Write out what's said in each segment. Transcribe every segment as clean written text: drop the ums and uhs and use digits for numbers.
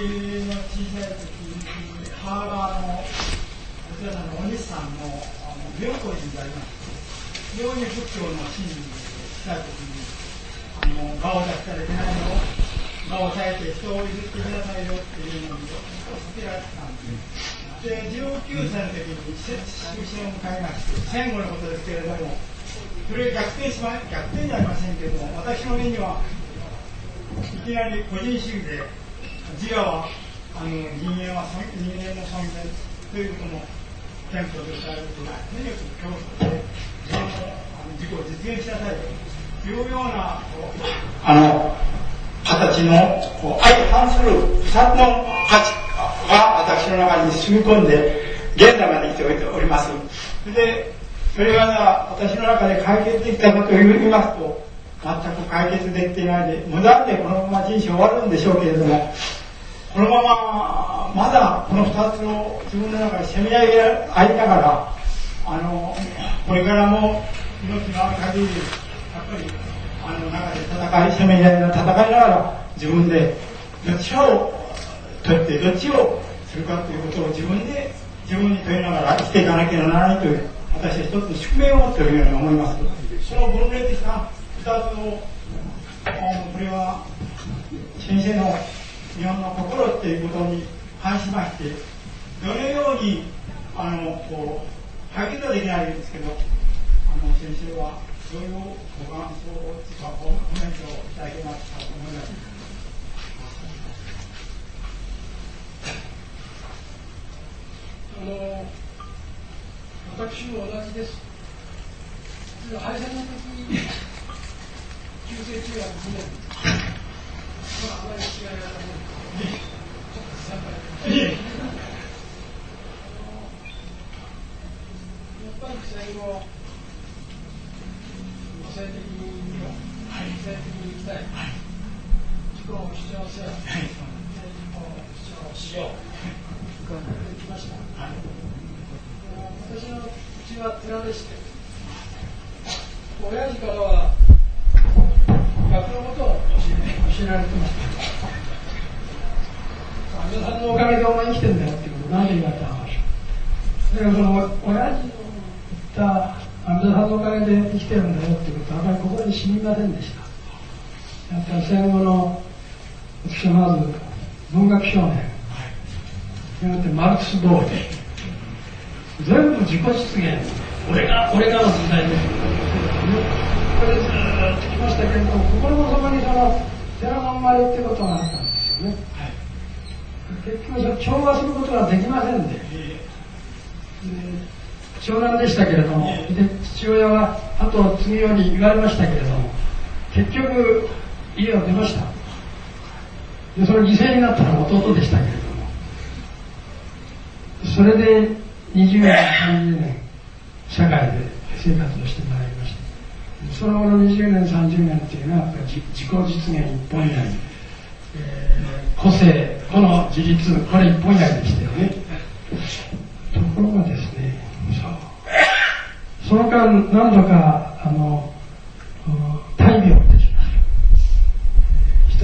の小さい時に母がお寺さんのお兄さんの妙高寺でありまして、非常に仏教の真理にしたい時に場を出したらいけないのを場を抑えて人を譲ってくださいよっていうのをずっと避けられてたんです。で19歳の時に終身を迎えまして、戦後のことですけれども、それ逆転じゃありませんけれども、私の目にはいきなり個人主義で自我は人間の存在ということも憲法で伝えることがとにかく競争で自己を実現しなさいというような形の相反する2つの価値が私の中に染み込んで現在まで生きております。でそれが私の中で解決できたかと言いますと、全く解決できていないで、無駄でこのまま人生終わるんでしょうけれども、このまままだこの2つを自分の中でせめ合いながらこれからも命のある限りやっぱり中でせめ合いながら自分でどっちを取ってどっちをするかということを自分に問いながら生きていかなきゃならないという、私は一つの宿命を持っているように思います。その分類的な2つをこれは先生の日本の心っていうことに関しましてどのように解決はできないんですけど、先生はどういうご感想をコメントをいただけますかと思います。 私も同じです。敗戦の時旧制中学2年です。あまり違いがありません。ちょっと参加やっぱり戦後性的には性的に生きたい、自己を主張せよ、自己を主張しようと言ってきました。私の口は寺でして、親父からは学のことを教えられてました。阿弥陀さんのおかげでお前生きてんだよっていうことを何で言われたのでしょう。だからその親父の言った阿弥陀さんのおかげで生きてるんだよっていうことはあまり心に染みませんでした。やっぱり戦後の私はまず文学少年、やがてマルクスボーイで全部自己実現、俺がの時代です。これずっと来ましたけれども、心の底にその寺の生まれっていうことがあったんですよね。結局それ調和することができませんで、長男でしたけれども、で父親は後を継ぐように言われましたけれども、結局家を出ました。でそれ犠牲になったのは弟でしたけれども、それで20年30年社会で生活をしてまいりました。その後の20年30年というのは自己実現一本やり、個性、個の自立、これ一本やりでしたよね。ところがですね、その間何度か大病でしました。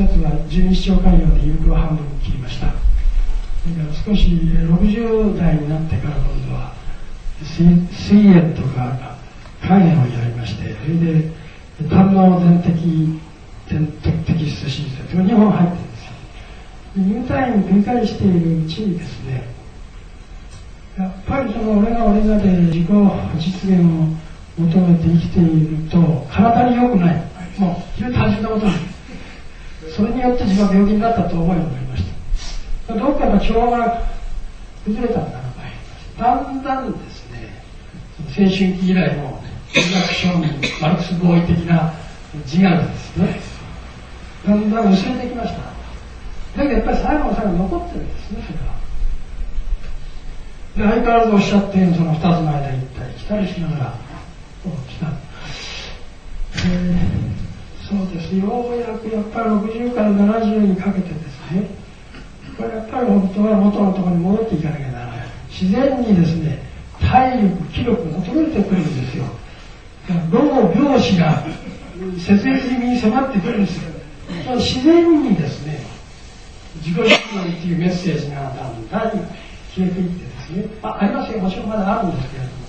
一つは十二指腸潰瘍で指を半分切りました。少し60代になってから今度は膵炎とか肝炎をやりまして、それで胆の全摘出手術という2本入ってるんですよ。入退院繰り返しているうちにですね、やっぱりその俺がで自己実現を求めて生きていると体に良くない、もう非常に単純なことです。それによって自分は病気になったと思いました。どっかの調和が崩れたんだなと。だんだんですね、青春期以来の文学少年マルクスボーイ的な自我がですね、だんだん薄れてきました。だけどやっぱり最後の最後残ってるんですね、それは。で相変わらずおっしゃっているその2つの間に行ったり来たりしながら来た。そうです。ようやくやっぱり60から70にかけてですね、これやっぱり本当は元のところに戻っていかなきゃならない。自然にですね、体力、気力を求めてくるんですよ。老病死が切実に迫ってくるんですよ。自然にですね、 自己実現っていうメッセージがだんだん消えていってですね、ありますよ、もちろんまだあるんですけれども、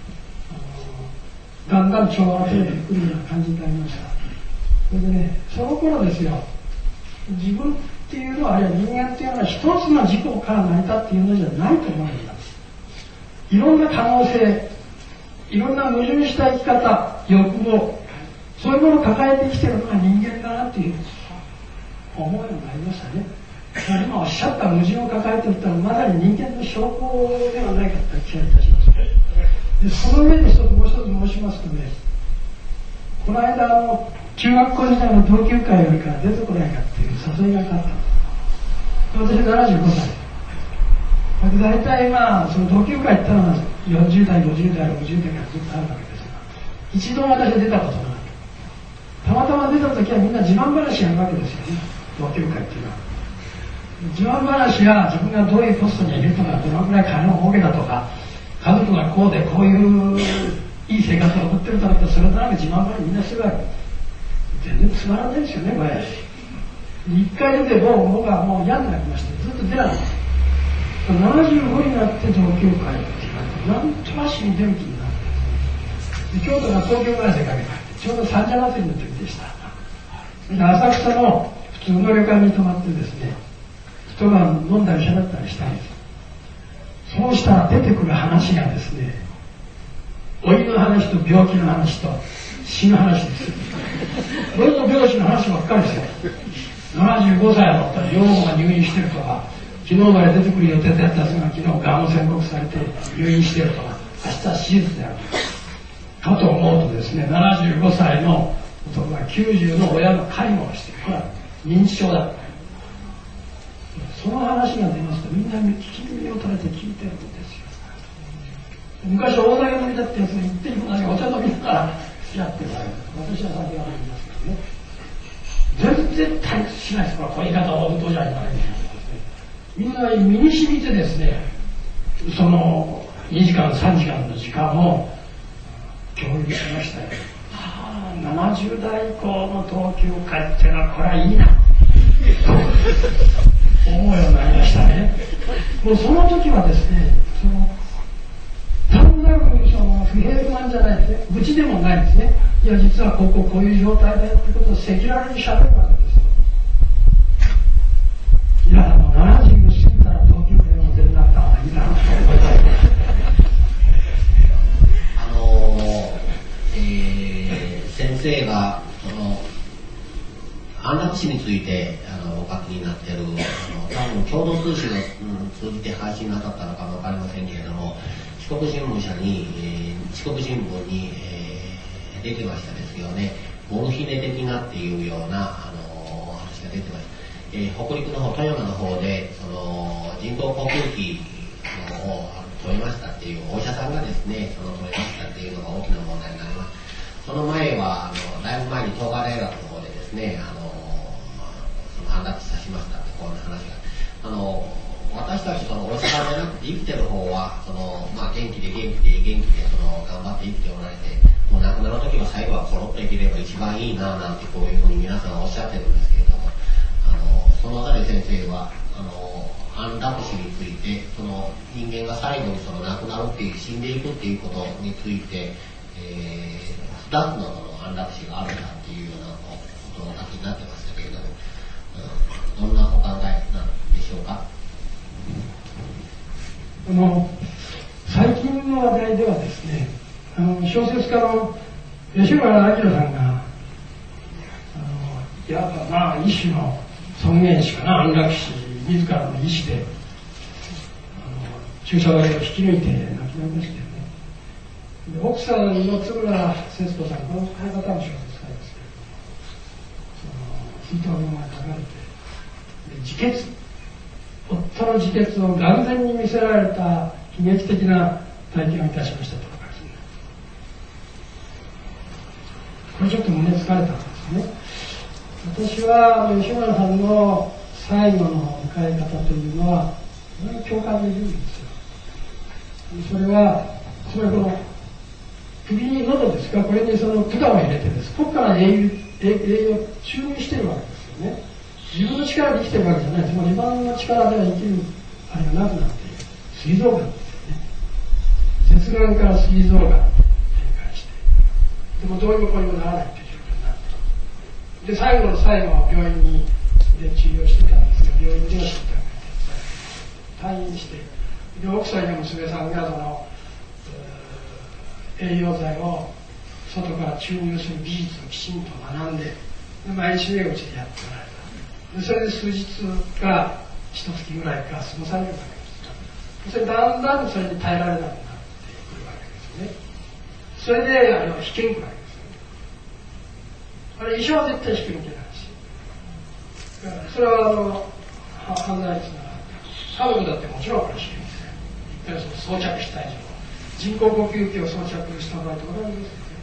だんだん調和が取れてくるような感じになりました。それでね、その頃ですよ、自分っていうのは、あるいは人間っていうのは一つの自己から成り立っているのじゃないと思うんだ。いろんな可能性、いろんな矛盾した生き方、欲望、そういうものを抱えて生きているのが人間だなっていう思うようになりましたね。今おっしゃった矛盾を抱えているというのはまさに人間の証拠ではないかという気がいたします。でその上でもう一つ申しますとね、この間中学校時代の同級会よりから出てこないかっていう誘いがかかった。私75歳。大体その同級会ってのは40代、50代、60代からずっとあるわけですが、一度も私は出たことがない。たまたま出た時はみんな自慢話やるわけですよね、同級会っていうのは。自慢話や自分がどういうポストにいるとか、どのくらい金を儲けたとか、家族がこうでこういういい生活を送ってるとかって、それとなく自慢話みんなしてるわけ。全然つまらないですよね、これ。一回出て僕はもう嫌になりまして、ずっと出ない。75になって同級会って言われて、なんとなしに出る気になって、京都が東京から出かけた。ちょうど三社祭りの時でした。浅草の普通の旅館に泊まってですね、一晩飲んだり喋ったりしたんです。そうしたら出てくる話がですね、老いの話と病気の話と死の話です。老いと病死の話ばっかりですよ。75歳だったら両方が入院してるとか、昨日まで出てくる予定だったやつが昨日がんを宣告されて入院してるとか、明日手術であるかと思うとですね、75歳の男が90の親の介護をして、これは認知症だ。その話が出ますとみんな聞き耳を立てて聞いてるんですよ。昔大酒飲みだってやつが言ってることにお茶飲みながらやってるわけです。私は酒は飲みますけどね。全然退屈しないです。こういう言い方を本当じゃないんですね。みんな身に染みてですね、その2時間3時間の時間を共有しましたよ。70代以降の同級会っていうのはこれはいいなと思うようになりましたね。もうその時はですね、単なる不平不満じゃないですね、愚痴でもないですね。いや実はこういう状態だよということを赤裸々にしゃべるわけですよ。いや70過ぎたら同級会も全然なった方がいいなと思います先生が安楽死についてお書きになっている多分共同通信を通じて配信なさったのか分かりませんけれども、四国新聞に、出てましたですよね。モルヒネ的なっていうような話が出てました。北陸の方、富山の方で人工呼吸器を止めましたっていうお医者さんがですね、止めましたっていうのが大きな問題になります。その前はだいぶ前に東海大学の方でですね、安楽死さしましたってこういう話が、私たちお医者さんじゃなくて生きてる方は元気で頑張って生きておられて、もう亡くなる時は最後はコロッと生きれば一番いいななんてこういうふうに皆さんおっしゃってるんですけれども、そのあたり先生は安楽死について、人間が最後に亡くなるっていう死んでいくっていうことについて、2つの安楽死があるんだっていうようなことをお書きになってましたけれども、どんなお考えなんでしょうか。 最近の話題ではですね、小説家の吉村明さんがいわば一種の尊厳死かな、安楽死、自らの意思で注射針を引き抜いて亡くなりましたよね。奥さんの円村節子さん、この方の小説家ですけれども、ヒートが書かれて、自決、夫の自決を眼前に見せられた悲劇的な体験をいたしましたとお書きになる。これちょっと胸疲れたんですね。私は吉村さんの最後の迎え方というのは非常に共感できるんですよ。それはこの首に喉ですか、これに管を入れてです、ここから栄養を注入しているわけですよね。 自分の力で生きてるわけじゃないです。もう自分の力では生きるあれがなくなっている。膵臓がんですよね。舌がんから膵臓がんに展開して、でもどうにもこうにもならないという状況になって、で最後の最後病院にで治療してたんですが、病院での診断が退院して、で奥さんや娘さんがその栄養剤を外から注入する技術をきちんと学んで、毎日うちでやってもらえた。それで数日か一月ぐらいか過ごされるわけです。それだんだんそれに耐えられなくなってくるわけですよね。それであれは引けんくわけですよね。あれ医者は絶対引けんけないし、それは犯罪ですから家族だってもちろんこれ引けんですよ。装着した以上人工呼吸器を装着した場合とかなんですよね。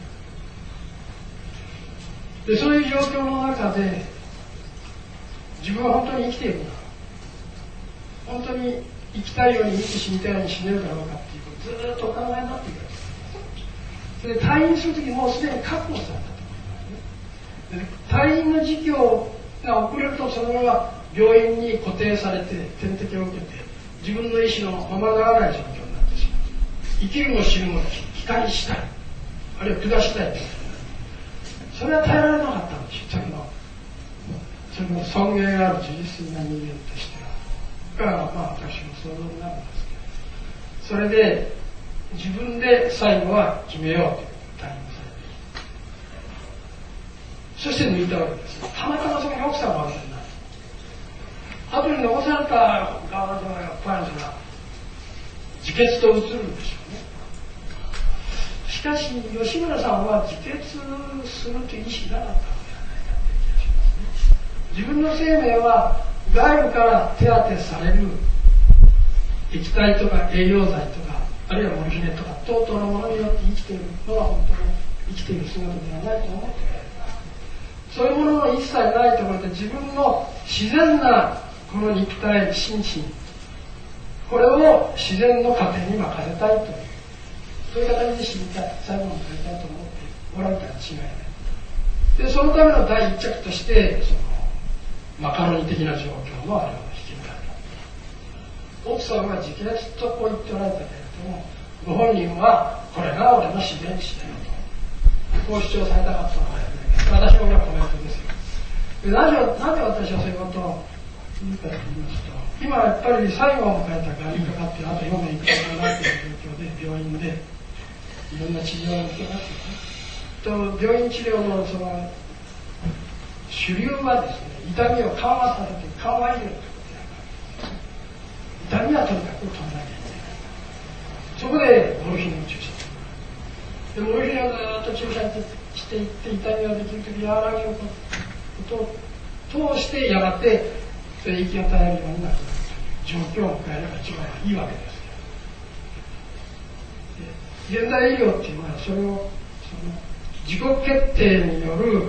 でそういう状況の中で自分は本当に生きているのか、本当に生きたいように生きて死にたいように死ねるだろうかっていうことをずっとお考えになっていくわけです。それで退院するときもうすでに確保されたと思いますね。退院の時期が遅れるとそのまま病院に固定されて点滴を受けて自分の意思のままならない状況になってしまう。生きるも死ぬも光したい、あるいは下したいというそれは耐えられなかったんですよ。それも尊厳ある自律的な人間としてはが、私の想像になるんですけど、それで自分で最後は決めようという退院されてそして抜いたわけです。たまたまその奥さんは忘れない。後に残された側のやっぱり自決と映るんでしょうね。しかし吉村さんは自決するという意思がなかったのではないかという気がしますね。自分の生命は外部から手当てされる液体とか栄養剤とかあるいはモルヒネとか等々のものによって生きているのは本当に生きている姿ではないと思っている。そういうものの一切ないところで自分の自然なこの肉体心身これを自然の過程に任せたいというそういう形で死にたい、最後までやりたいと思っておられたら違いない。でそのための第一着としてそのマカロニ的な状況のあれを引き抜かれた。奥さんは自決とこう言っておられたけれどもご本人はこれが俺の自然死だよとこう主張されたかったのか私のコメントですよ。でなぜ私はそういうことを言うかと言いますと、今やっぱり最後を迎えたがんにかかってあと4年いくらかなっていう状況で病院でいろんな治療を受けますよね。と病院治療のその主流はですね、痛みを緩和させて緩和医療ということで痛みはとにかく止めなきゃいけない。そこでモルヒネを注射する。でモルヒネをずっと注射していって痛みができるとき和らげることを通してやがて息が絶えるようになるという状況を迎えれば一番いいわけです。で現代医療っていうのはそれを自己決定による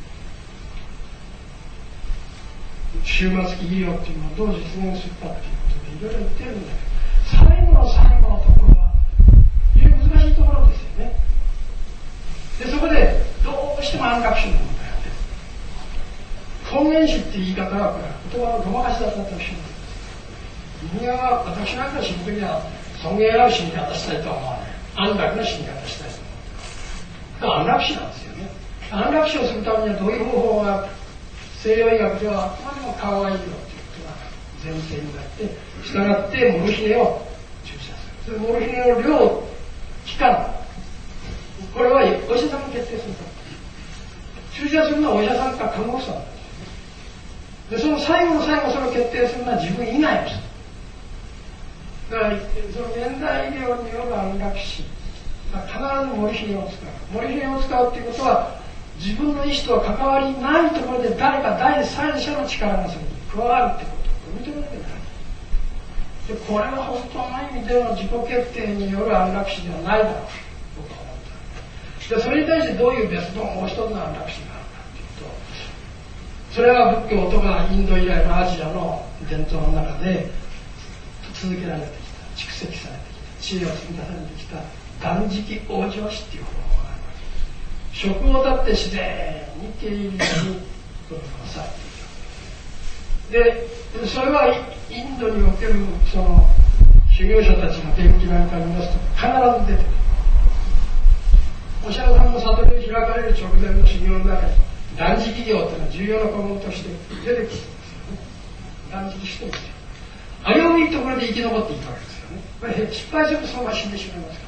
終末期医療っていうのをどう実現するかっていうことでいろいろ言ってるんだけど、最後の最後のところは非常に難しいところですよね。でそこでどうしても安楽死の問題が出る。根源死っていう言い方はこれ言葉のごまかしだったとおっしゃるんです。人間は私なんか死ぬ時には尊厳ある死に方したいとは思わない。安楽な死に方したいと思って安楽死なんですよね。安楽死をするためにはどういう方法が西洋医学ではあくまでも緩和医療ということが前提になって従ってモルヒネを注射する。それモルヒネの量期間これはお医者さんが決定すると。注射するのはお医者さんか看護師さんなんです。でその最後の最後それを決定するのは自分以外の人だからその現代医療による安楽死必ずモルヒネを使う。モルヒネを使うということは自分の意思とは関わりないところで誰か第三者の力がそれに加わるということを認めなきゃいけない。でこれは本当の意味での自己決定による安楽死ではないだろうと僕は思った。でそれに対してどういう別のもう一つの安楽死があるかというと、それは仏教とかインド以来のアジアの伝統の中で続けられてきた、蓄積されてきた、知恵を積み重ねてきた断食往生死っていう方法があるわけです。食を断って自然に経由にこれを抑えていく。 で、それはインドにおけるその修行者たちの伝記なんかを見ますと必ず出てくる。お釈迦さんの悟りを開かれる直前の修行の中に断食業というのは重要な項目として出てくるんですよね。断食してるんですよ。危ういところで生き残っていくわけですよね。これ失敗するとそのまま死んでしまいますから、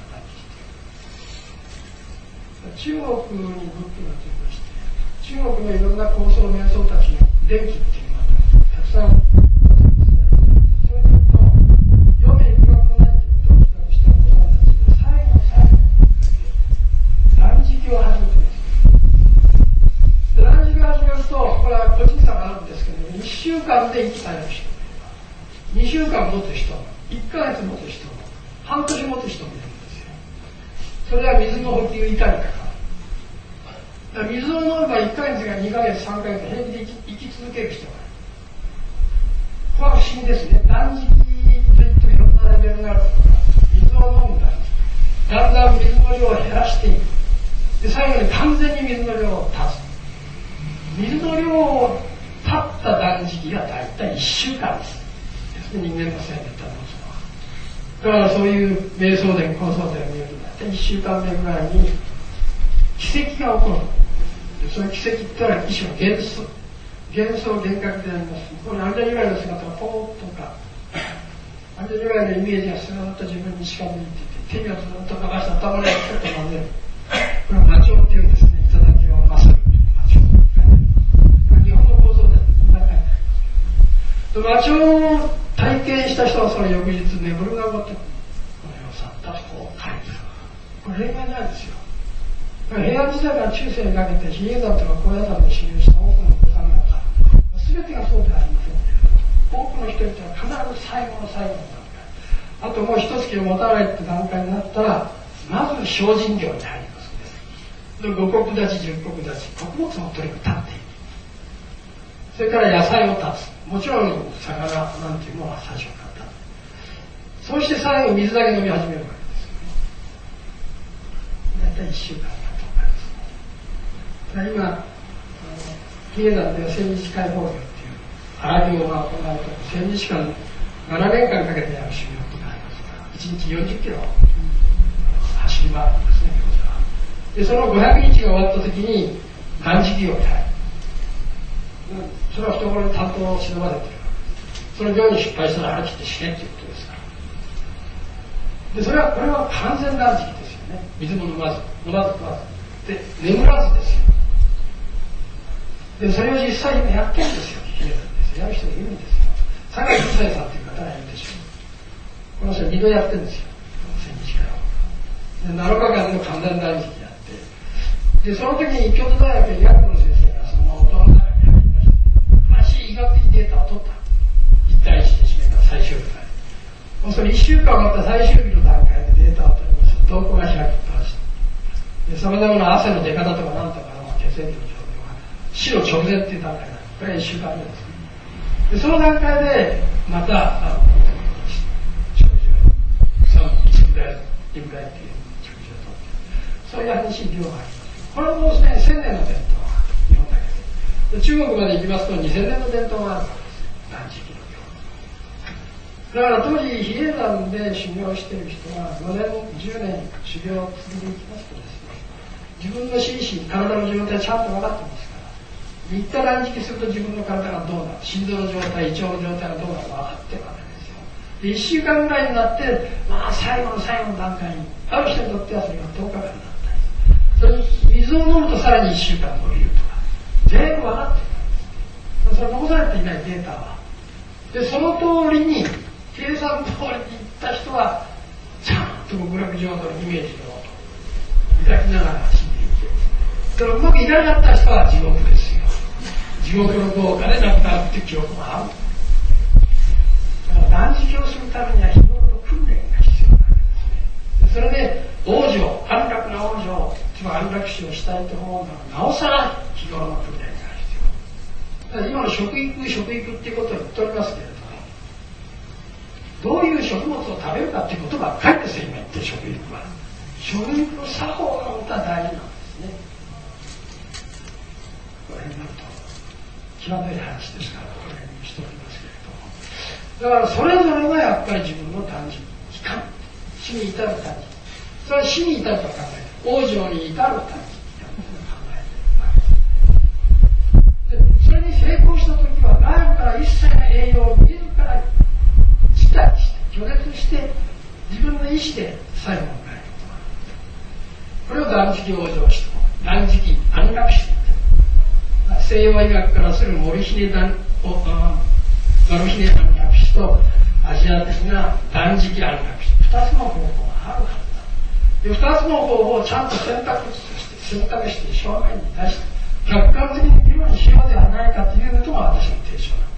断食って。中国に仏教がついまして、中国のいろんな高僧瞑想たちの伝記っていうのがたくさんそういうことを読めいくらもないということを比較したお坊さんたちで最後断食を始めてます。断食を始めると、これは個人差があるんですけど、1週間で生きたい人もいれば、2週間持つ人も、1ヶ月持つ人も、半年持つ人もいるんですよ。それは水の補給いかにかかる。水を飲めば1ヶ月が2ヶ月、3ヶ月、平気で生き続ける人がいる。これは不思議ですね。断食といってもいろんなレベルがあるとか、水を飲む断食。だんだん水の量を減らしていく。で、最後に完全に水の量を断つ。水の量を断った断食が大体1週間です。人間のせいで言ったのだからそういう瞑想伝、高僧伝を見ると大体1週間目ぐらいに奇跡が起こる。そういう奇跡ってのは一種の幻想幻覚であります。この阿弥陀如来の姿がポーッとか阿弥陀如来のイメージがスーッと自分に近づいていて、手がずっとかがした頭でちょっと混ぜる。これは魔帳っていうんですね。いただきをなさる魔帳。日本の構造で魔帳を体験した人はその翌日眠るがごとくこれを去ったとこう書いてる。これ例外ないですよ。平安時代から中世にかけて比叡山とか高野山で修行した多くのお子さん方、全てがそうではありませんけれど、多くの人々は必ず最後の最後の段階、あともう一月を持たないって段階になったら、まず精進業に入りますね。で、五穀立ち、十穀立ち、穀物をとにかく立っていく。それから野菜を断つ。もちろん魚なんていうのは最初から断つ。そして最後水だけ飲み始めるわけですよね。大体1週間だと思います。今比叡山では千日解放業っていう荒行が行われて千日間7年間かけてやる修行ってありますから1日40キロ走り回るんですね。でその500日が終わった時に断食業に入る。それは懐に担当を忍ばれている。その行に失敗したら腹切って死ねっていうことですから。でこれは完全断食ですよね。水も飲まず食わずで眠らずですよ。でそれを実際にやってるんですよ。やる人がいるんですよ。坂井夫妻さんという方がいるでしょう。この人2度やってるんですよ。千日からで7日間の完全断食やってでその時に京都大学医学の先生がその音の中に入りまして医学的データを取った。1対1で締めた最終日まで。それ1週間終わった最終日の段階でデータを取りますと、瞳孔が開きっぱなし。さまざまな汗の出方とかなんとかの血液の状況が死の直前っていう段階なんです。これは1週間目です。でその段階でまた食事を1ぐらい2ぐらいっていう食事をとってそういう激しい量があります。これはもうすでに1000年の伝統が日本だけで中国まで行きますと2000年の伝統があるわけです。断食の行だから当時比叡山で修行している人は5年10年修行を続けていきますとですね、自分の心身体の状態ちゃんと分かってますから、3日断食すると自分の体がどうなる、心臓の状態、胃腸の状態がどうなるか分かってるわけですよ。で1週間ぐらいになって、最後の最後の段階にある人にとってはそれが10日間になったり、それに水を飲むとさらに1週間伸びるとか全部分かってる。それ残されていないデータはでその通りに計算通りにいった人はちゃんと極楽浄土のイメージを抱きながら死んでいってそれうまくいかなかった人は地獄ですよ。地獄の豪華で亡くなるっていう記憶がある。だから断食をするためには日頃の訓練が必要なんですね。それで安楽な往生つまり安楽死をしたいと思うのはなおさら日頃の訓練が必要。だから今の食育っていうことを言っておりますけれどどういう食物を食べるかっていうことばっかりですよ、今言ってる食育は。食育の作法が本当は大事なんですね。これになると際どい話ですから、これにしときます。 だからそれぞれがやっぱり自分の短時期間、死に至る短時期、それは死に至ると考えて、往生に至る短時期と考えて、それに成功した時は外部から一切の栄養を自ら辞退して拒絶して自分の意思で最後を迎えることがある。これを断食往生して断食安楽死、西洋医学からするモルヒネ安楽死とアジア的な断食安楽死、2つの方法があるはずだ。で2つの方法をちゃんと選択して正面に出して客観的に議論しようではないかというのが私の提唱なんです。